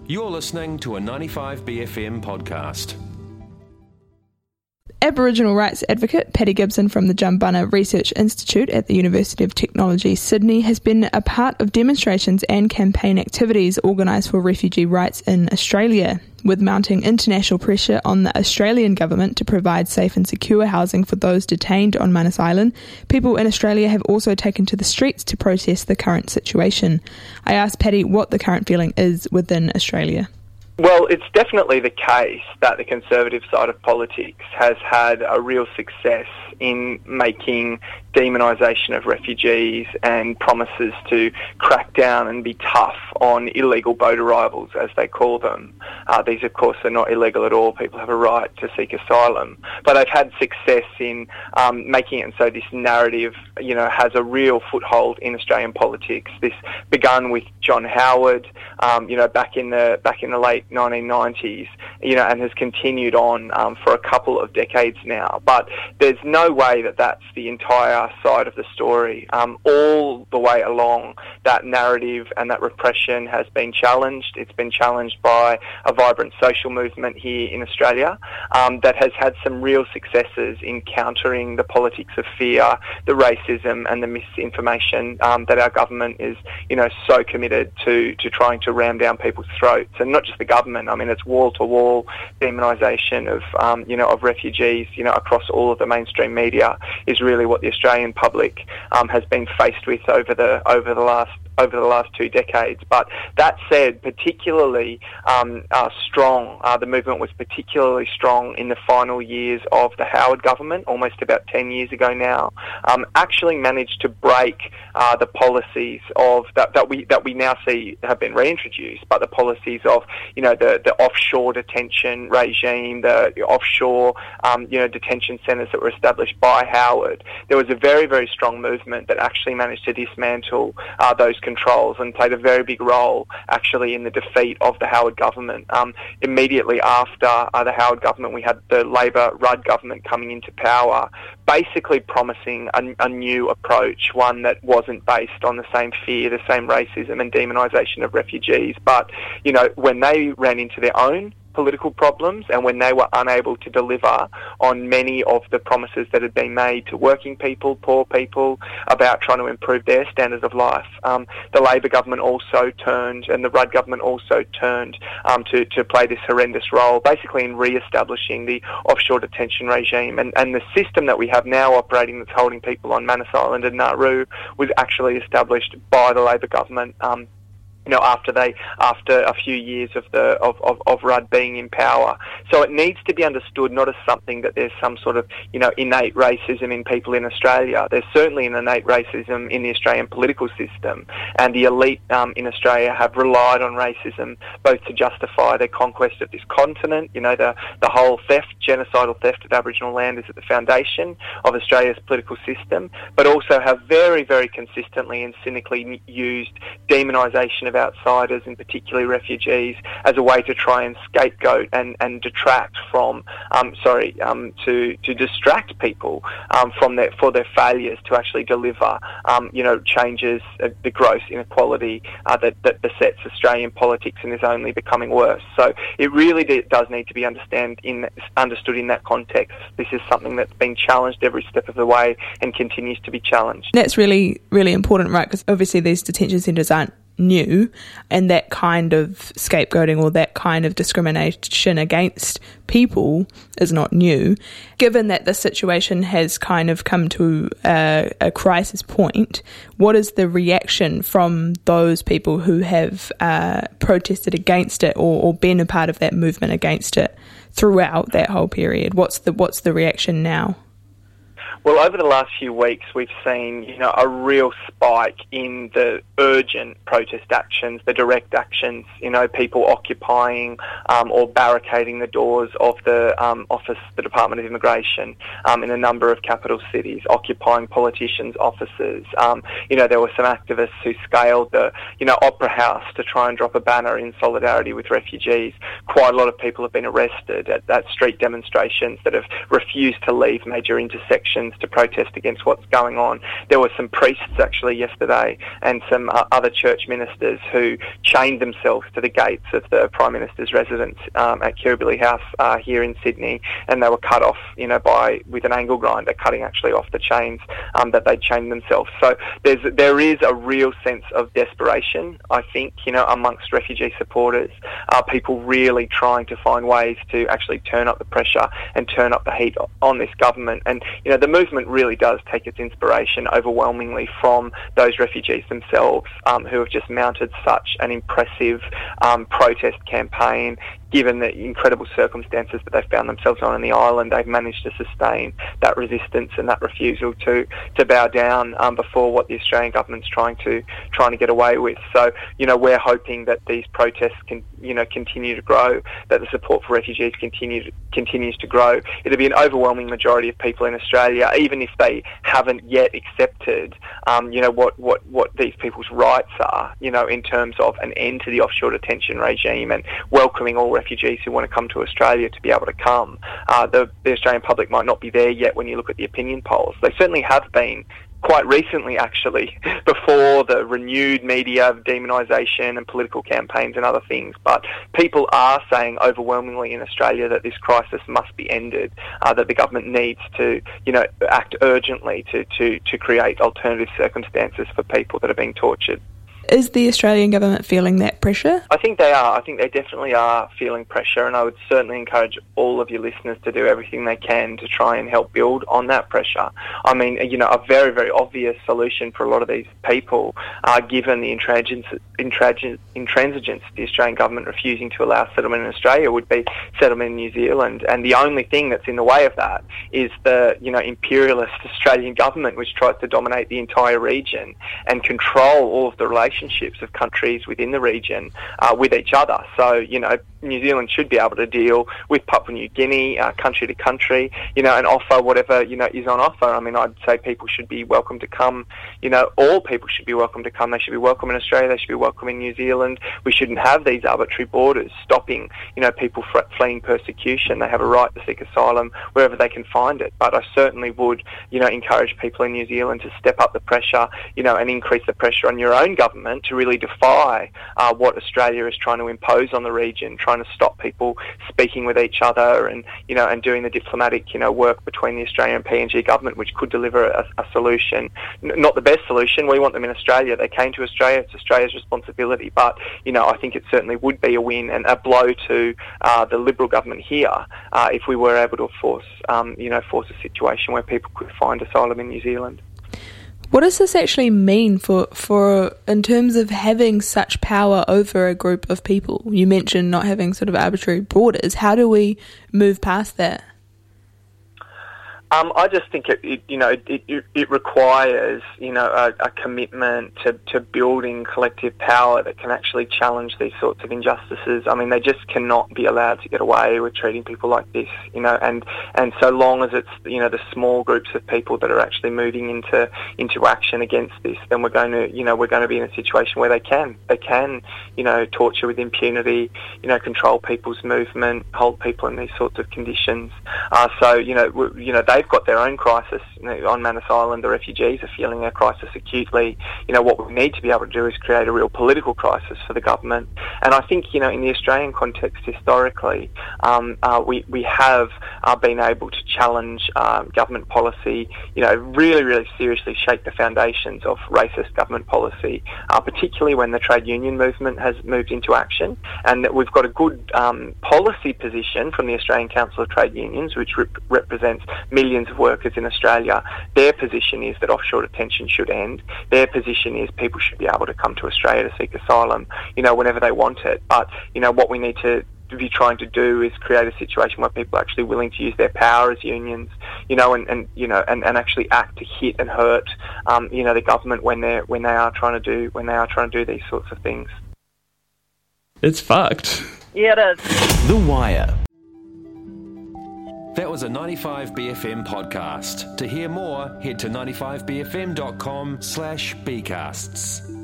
You're listening to a 95BFM podcast. Aboriginal rights advocate Paddy Gibson from the Jumbunna Research Institute at the University of Technology, Sydney, has been a part of demonstrations and campaign activities organised for refugee rights in Australia. With mounting international pressure on the Australian government to provide safe and secure housing for those detained on Manus Island, people in Australia have also taken to the streets to protest the current situation. I asked Paddy what the current feeling is within Australia. Well, it's definitely the case that the Conservative side of politics has had a real success in making demonisation of refugees and promises to crack down and be tough on illegal boat arrivals, as they call them. These, of course, are not illegal at all. People have a right to seek asylum. But they've had success in making it so this narrative, has a real foothold in Australian politics. This begun with John Howard, back in the late 1990s, and has continued on for a couple of decades now. But there's no way that that's the entire side of the story. All the way along, that narrative and that repression has been challenged. It's been challenged by a vibrant social movement here in Australia that has had some real successes in countering the politics of fear, the racism and the misinformation that our government is, so committed to trying to ram down people's throats. And not just the government. I mean, it's wall-to-wall demonisation of refugees, across all of the mainstream media is really what the Australian public has been faced with over the last 2 decades. But that said, particularly strong, the movement was particularly strong in the final years of the Howard government, almost about 10 years ago now, actually managed to break the policies of that we now see have been reintroduced, but the policies of the offshore detention regime, the offshore detention centres that were established by Howard. There was a very, very strong movement that actually managed to dismantle those controls and played a very big role actually in the defeat of the Howard government. Immediately after the Howard government, we had the Labor-Rudd government coming into power, basically promising a new approach, one that wasn't based on the same fear, the same racism and demonisation of refugees. But, when they ran into their own political problems and when they were unable to deliver on many of the promises that had been made to working people, poor people, about trying to improve their standards of life. The Labor government also turned, and the Rudd government also turned to play this horrendous role, basically in re-establishing the offshore detention regime. And the system that we have now operating that's holding people on Manus Island and Nauru was actually established by the Labor government after a few years of Rudd being in power. So it needs to be understood not as something that there's some sort of, innate racism in people in Australia. There's certainly an innate racism in the Australian political system, and the elite in Australia have relied on racism both to justify their conquest of this continent. The whole genocidal theft of Aboriginal land is at the foundation of Australia's political system, but also have very, very consistently and cynically used demonisation of outsiders, and particularly refugees, as a way to try and scapegoat and detract from, to distract people for their failures to actually deliver, changes, the gross inequality that besets Australian politics and is only becoming worse. So it really does need to be understood in that context. This is something that's been challenged every step of the way and continues to be challenged. That's really, really important, right? Because obviously these detention centres aren't new, and that kind of scapegoating or that kind of discrimination against people is not new. Given that the situation has kind of come to a crisis point, what is the reaction from those people who have protested against it or been a part of that movement against it throughout that whole period? What's the reaction now? Well, over the last few weeks, we've seen, a real spike in the urgent protest actions, the direct actions, people occupying or barricading the doors of the the Department of Immigration in a number of capital cities, occupying politicians' offices. There were some activists who scaled the, Opera House to try and drop a banner in solidarity with refugees. Quite a lot of people have been arrested at street demonstrations that have refused to leave major intersections demonstrations to protest against what's going on. There were some priests actually yesterday and some other church ministers who chained themselves to the gates of the Prime Minister's residence at Kirribilli House here in Sydney, and they were cut off, with an angle grinder, cutting actually off the chains that they'd chained themselves. So there is a real sense of desperation, I think, amongst refugee supporters. People really trying to find ways to actually turn up the pressure and turn up the heat on this government. And, the movement really does take its inspiration overwhelmingly from those refugees themselves who have just mounted such an impressive protest campaign. Given the incredible circumstances that they've found themselves on the island, they've managed to sustain that resistance and that refusal to bow down before what the Australian government's trying to get away with. So, we're hoping that these protests can, continue to grow, that the support for refugees continues to grow. It'll be an overwhelming majority of people in Australia, even if they haven't yet accepted, what these people's rights are, in terms of an end to the offshore detention regime and welcoming all refugees who want to come to Australia to be able to come. The Australian public might not be there yet when you look at the opinion polls. They certainly have been quite recently, actually, before the renewed media demonisation and political campaigns and other things. But people are saying overwhelmingly in Australia that this crisis must be ended, that the government needs to, act urgently to create alternative circumstances for people that are being tortured. Is the Australian government feeling that pressure? I think they are. I think they definitely are feeling pressure, and I would certainly encourage all of your listeners to do everything they can to try and help build on that pressure. I mean, a very, very obvious solution for a lot of these people, given the intransigence of the Australian government refusing to allow settlement in Australia, would be settlement in New Zealand. And the only thing that's in the way of that is the, imperialist Australian government, which tries to dominate the entire region and control all of the relationships of countries within the region with each other. So, New Zealand should be able to deal with Papua New Guinea, country to country, and offer whatever, is on offer. I mean, I'd say people should be welcome to come, all people should be welcome to come. They should be welcome in Australia, they should be welcome in New Zealand. We shouldn't have these arbitrary borders stopping, people fleeing persecution. They have a right to seek asylum wherever they can find it. But I certainly would, encourage people in New Zealand to step up the pressure, and increase the pressure on your own government to really defy what Australia is trying to impose on the region, trying to stop people speaking with each other and, and doing the diplomatic, work between the Australian and PNG government, which could deliver a solution. Not the best solution. We want them in Australia. They came to Australia. It's Australia's responsibility. But, I think it certainly would be a win and a blow to the Liberal government here if we were able to force a situation where people could find asylum in New Zealand. What does this actually mean for in terms of having such power over a group of people? You mentioned not having sort of arbitrary borders. How do we move past that? I just think it requires a commitment to building collective power that can actually challenge these sorts of injustices. I mean, they just cannot be allowed to get away with treating people like this, and so long as it's the small groups of people that are actually moving into action against this, then we're going to be in a situation where they can torture with impunity, control people's movement, hold people in these sorts of conditions. They've got their own crisis on Manus Island. The refugees are feeling a crisis acutely. What we need to be able to do is create a real political crisis for the government. And I think, in the Australian context historically, we have been able to challenge government policy, really, really seriously shake the foundations of racist government policy, particularly when the trade union movement has moved into action. And that we've got a good policy position from the Australian Council of Trade Unions, which represents millions of workers in Australia. Their position is that offshore detention should end. Their position is people should be able to come to Australia to seek asylum, whenever they want it. But, what we need to be trying to do is create a situation where people are actually willing to use their power as unions, and actually act to hit and hurt, the government when they are trying to do these sorts of things. It's fucked. Yeah, it is. The Wire. That was a 95BFM podcast. To hear more, head to 95bfm.com/bcasts.